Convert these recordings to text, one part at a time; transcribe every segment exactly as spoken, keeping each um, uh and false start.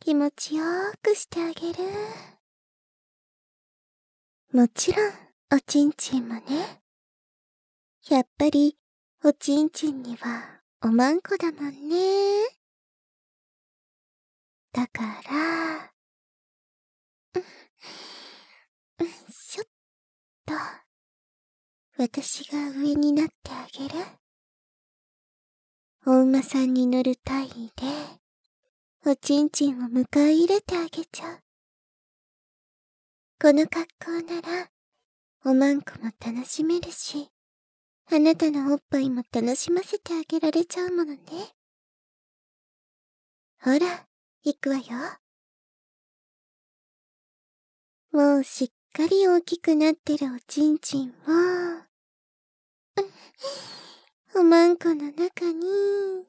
気持ちよーくしてあげる。もちろん、おちんちんもね。やっぱり、おちんちんには、おまんこだもんね。だから、うん、うんしょっと、私が上になってあげる。お馬さんに乗る体位で、おちんちんを迎え入れてあげちゃう。この格好なら、おまんこも楽しめるし、あなたのおっぱいも楽しませてあげられちゃうものね。ほら、行くわよ。もうしっかり大きくなってるおちんちんを、おまんこの中に、迎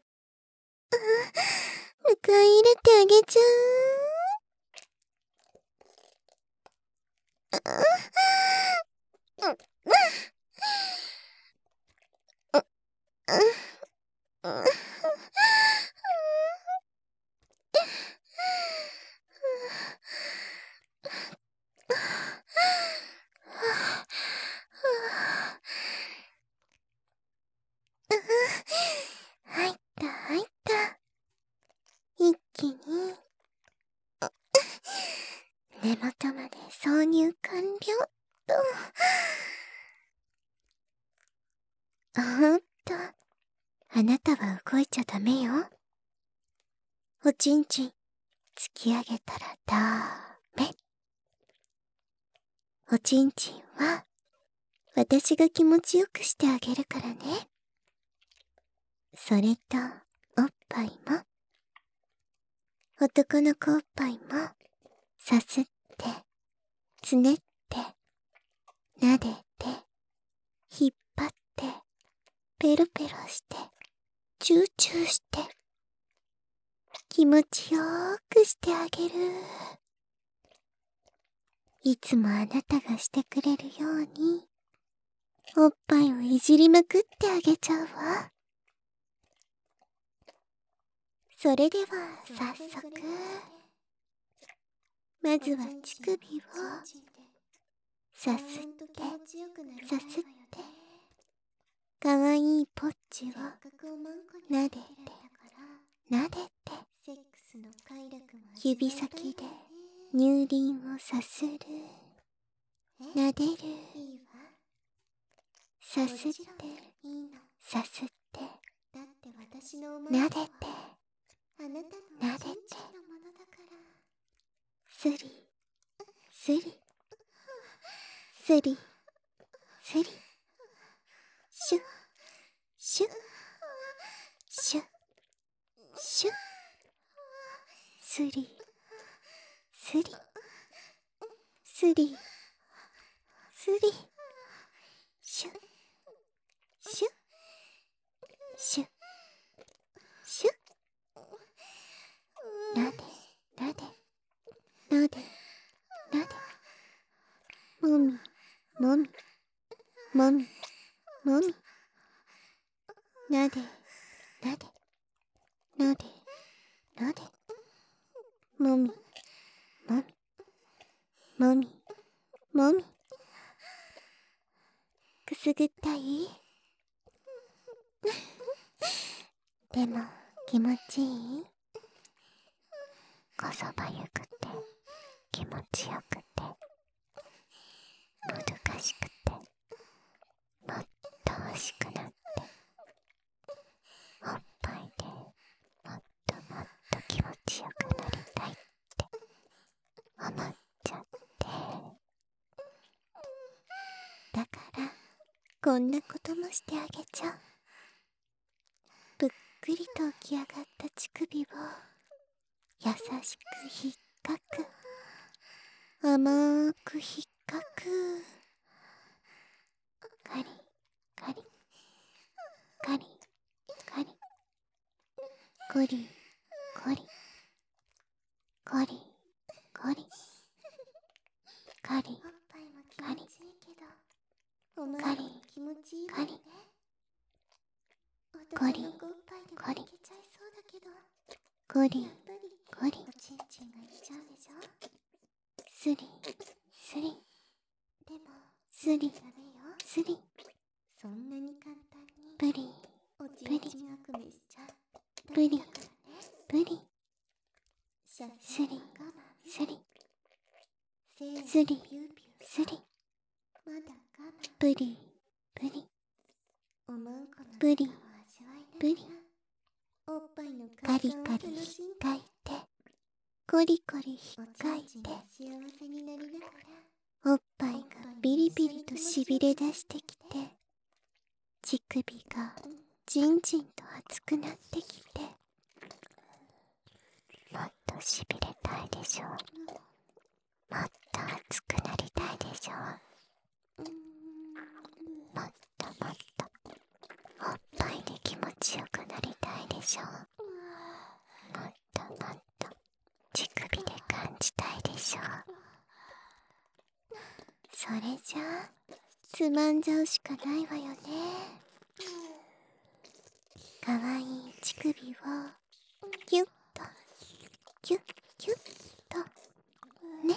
え入れてあげちゃう。入った入った。一気に根元まで挿入完了と。おっと、あなたは動いちゃダメよ。おちんちん突き上げたらダメ。おちんちんは私が気持ちよくしてあげるからね。それとおっぱいも、男の子おっぱいもさすって、つねって、撫でて、引っ張って、ペロペロして、チューチューして、気持ちよーくしてあげる。いつもあなたがしてくれるように、おっぱいをいじりまくってあげちゃうわ。それでは早速、まずは乳首をさすってさすって、かわいいポッチを撫でて撫でて、指先で乳輪をさする、撫でる、さすってさすって撫でて撫でて、スリスリスリスリ、シュッシュッシュッシュッ、スリスリスリスリ、シュッシュッシュッシュッ、なでなでなでなで、もみもみもみもみ、なでなでなでなで、もみもみもみもみ、くすぐったい？でも気持ちいい？こそばゆくて気持ちよくてもどかしくて、もっと欲しくなって、おっぱいでもっともっと気持ちよくなりたいって思っちゃって、だからこんなこともしてあげちゃう。ぷっくりと起き上がった乳首を優しく引っかく、甘く引っかく、カリカリカリカリ、コリコリコリコリカリカリカリカリカリコリコリコリコリおちんちんがいっちゃうでしょ。 スリスリでもスリダメよ。 スリそんなに簡単にプリおちんちん悪夢しちゃダプリメだからね。 プリシャスリシャ我慢。 スリせーのスリピューピュー。 スリまだ我慢。 プリプリおまんこのプリ中を味わいプリながらおっぱいのカ快感をリカリ楽しんで、 かいてコリコリおひっかいてちんちんが幸せになりながらおっぱいがビリビリとしびれ出してきて乳首がじんじんと熱くなってきてもっとしびれたいでしょ。もっと熱くなりたいでしょ。もっともっとおっぱいで気持ちよくなりたいでしょ。もっともっと乳首で感じたいでしょ。それじゃあつまんじゃうしかないわよね。かわいい乳首をキュッとキュッキュッとね。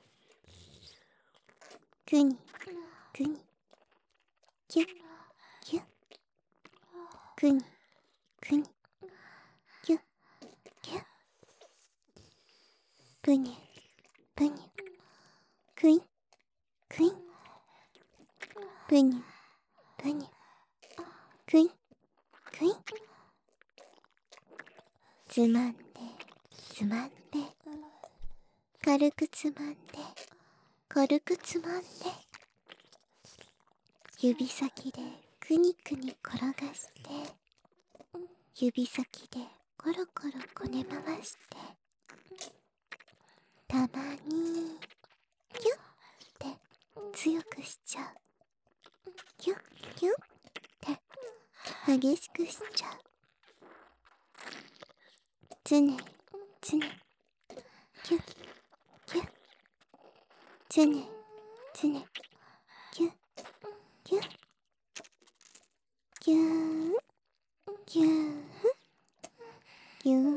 くにくにキュッキュッくにくにキュッキュッぷにゅぷにゅくいくいぷにゅぷにゅくいくいつまんでつまんで軽くつまんで軽くつまんで指先でくにくに転がして指先でコロコロこね回してたまにキュッて強くしちゃう。キュッキュッって激しくしちゃう。つねつねキュッキュッつねつねキュッキュッキューキューキュー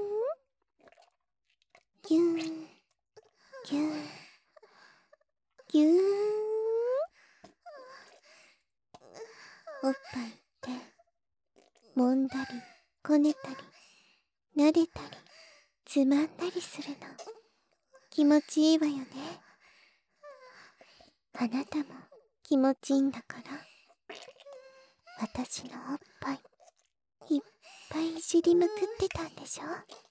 キューキューキューおっぱいって揉んだりこねたり撫でたりつまんだりするの気持ちいいわよね。あなたも気持ちいいんだから私のおっぱいいっぱいいじりまくってたんでしょ。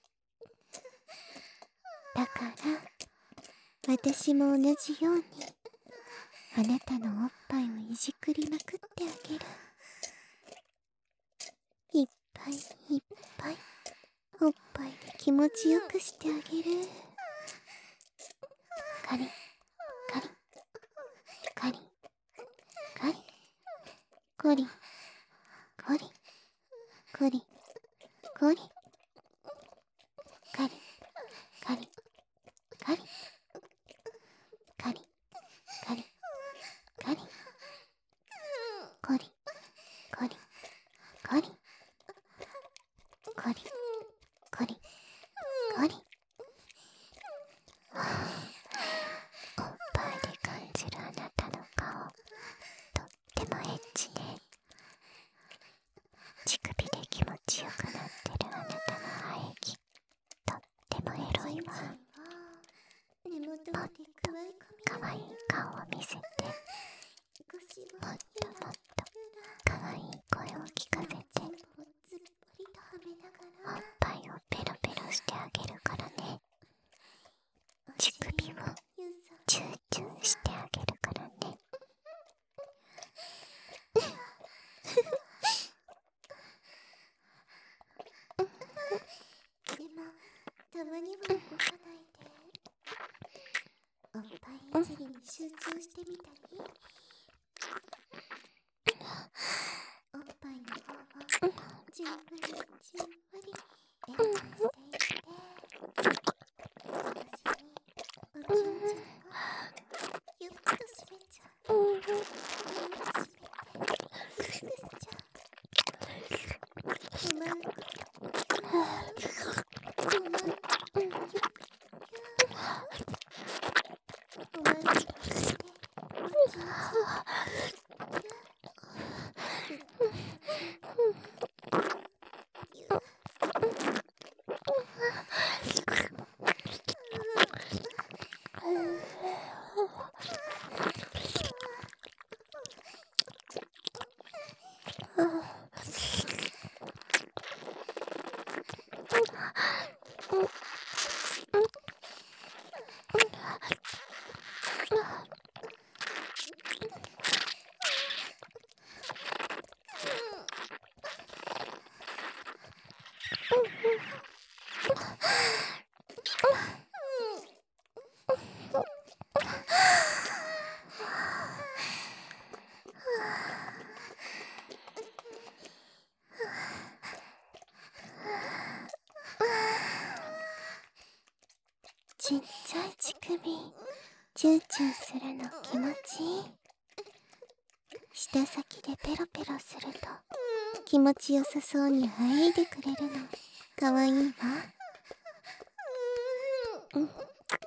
だから私も同じようにあなたのおっぱいをいじくりまくってあげる。いっぱいいっぱいおっぱいで気持ちよくしてあげる。カリカリカリカリコリコリコリコリカリカリカリカリカリカリコリコリコリコリコリコリおっぱいで感じるあなたの顔とってもエッチね。乳首で気持ちよくなってるあなたの生え際とってもエロいわ。 根元もっとまでくわえ込みかわいい顔を見せてもっともっとかわいい声を聞かせて全部をずっぽりとはめなおっがらぱいをペロペロしてあげるからね。乳首をチューチューしてあげるからね。 でもたまには動かないでおっぱいいじりに集中してみたりおっぱいの方をじんわりじんわり演奏していって同時におちんちんをギュッと締めちゃう。ギュッと締めてキスしちゃう。うまいことちっちゃい乳首チューチューするの気持ちいい。舌先でペロペロすると気持ちよさそうに喘いでくれるのかわいいわ。うん。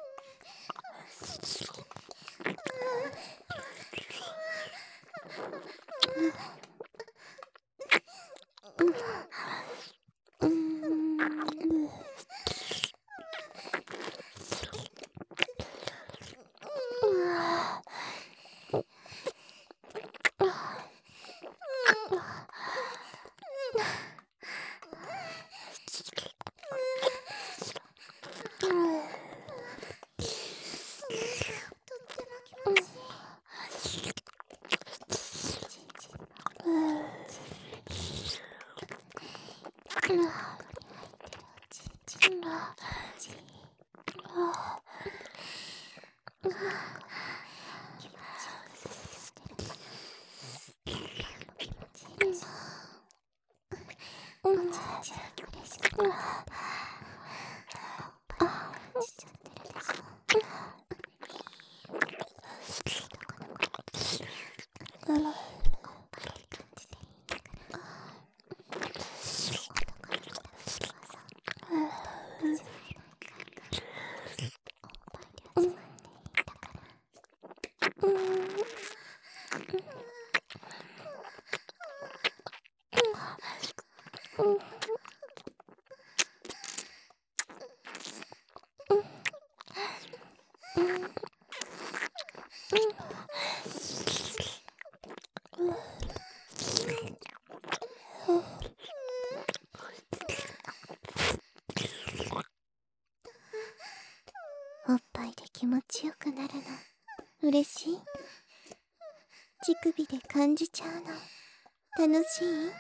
おっぱいで気持ちよくなるの嬉しい。乳首で感じちゃうの楽しい。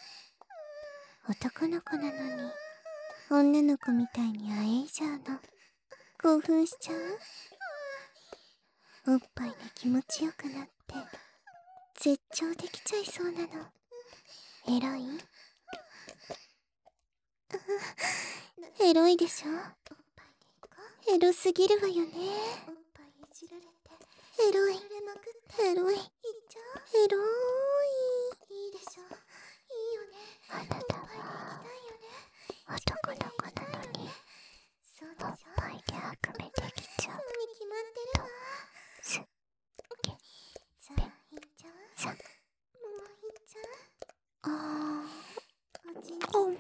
男の子なのに女の子みたいにあえいじゃうの興奮しちゃう。おっぱいで気持ちよくなって絶頂できちゃいそうなのエロいエロいでしょ。エロすぎるわよね。エロいエロいエロい。いいでしょ。いいよね。あなたは男の子なのにおっぱいであくびできちゃうとすっげべさあーおん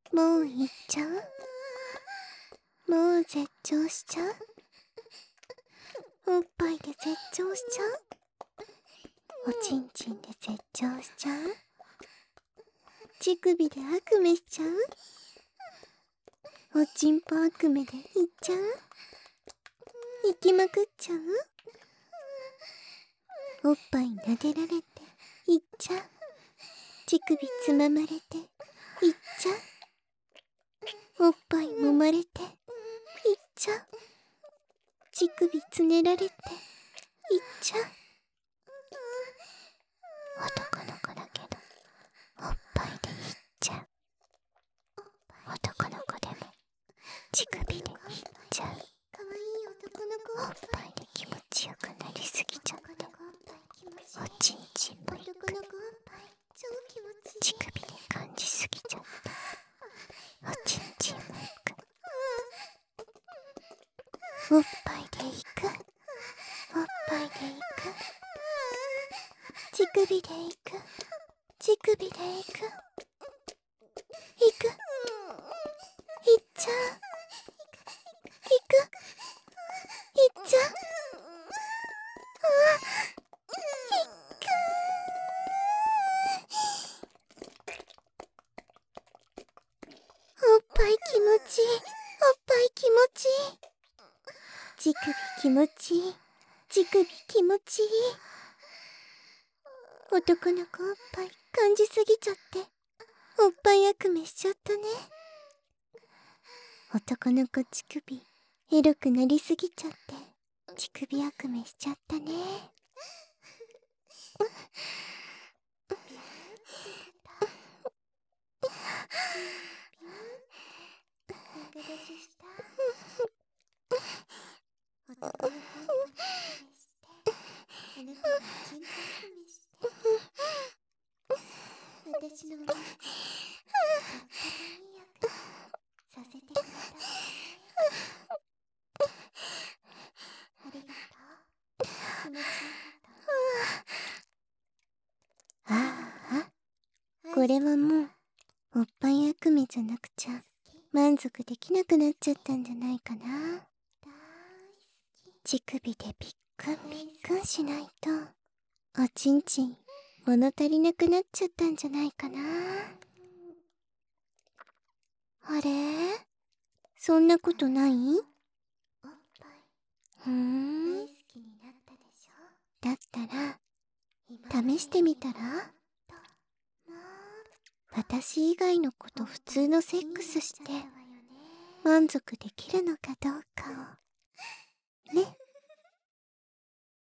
もういっちゃう？もう絶頂しちゃう？おっぱいで絶頂しちゃう？おちんちんで絶頂しちゃう？乳首で悪夢しちゃう？おちんぽ悪夢でいっちゃう？行きまくっちゃう？おっぱい撫でられていっちゃう？乳首つままれていっちゃう？おっぱい揉まれていっちゃう？乳首つねられていっちゃう？男の子だけどおっぱいでいっちゃう。男の子でも乳首でいっちゃう。 かわいい男の子。 おっぱいで気持ちよくなりすぎちゃっておちんちんもいく。 男の子おっぱい超気持ちいい。 乳首で感じすぎちゃっておちんちんもいく。おっぱいでいく。おっぱいでいく。乳首でいく。乳首でいく。いく。いっちゃう。いく。いっちゃう。あいく。おっぱい気持ちいい。おっぱい気持ちいい。乳首気持ちいい。乳首気持ちいい。男の子おっぱい感じすぎちゃっておっぱい悪夢しちゃったね。男の子乳首エロくなりすぎちゃって乳首悪夢しちゃったね。 長出しした。男の子おっぱいあなたのチンポ含めして私のお肉とってもいい役させてくれたわね。ありがとう。気持ちよかった。 ああこれはもうおっぱい悪夢じゃなくちゃ満足できなくなっちゃったんじゃないかな。乳首でびっくんびっくんしないとおちんちん物足りなくなっちゃったんじゃないかな。あれそんなことない？ おっぱいふーん大好きになったでしょ。 だったら試してみたら？私以外の子と普通のセックスして満足できるのかどうかをね。